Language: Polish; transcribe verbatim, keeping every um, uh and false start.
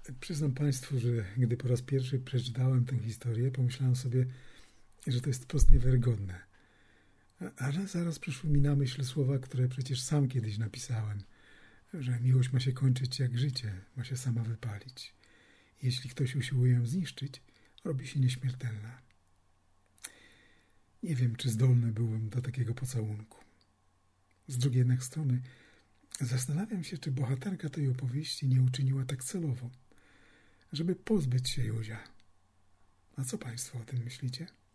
Przyznam Państwu, że gdy po raz pierwszy przeczytałem tę historię, pomyślałem sobie, że to jest wprost niewiarygodne. Ale zaraz przyszły mi na myśl słowa, które przecież sam kiedyś napisałem, że miłość ma się kończyć jak życie, ma się sama wypalić. Jeśli ktoś usiłuje ją zniszczyć, robi się nieśmiertelna. Nie wiem, czy zdolny byłbym do takiego pocałunku. Z drugiej jednak strony zastanawiam się, czy bohaterka tej opowieści nie uczyniła tak celowo, żeby pozbyć się Józia. A co Państwo o tym myślicie?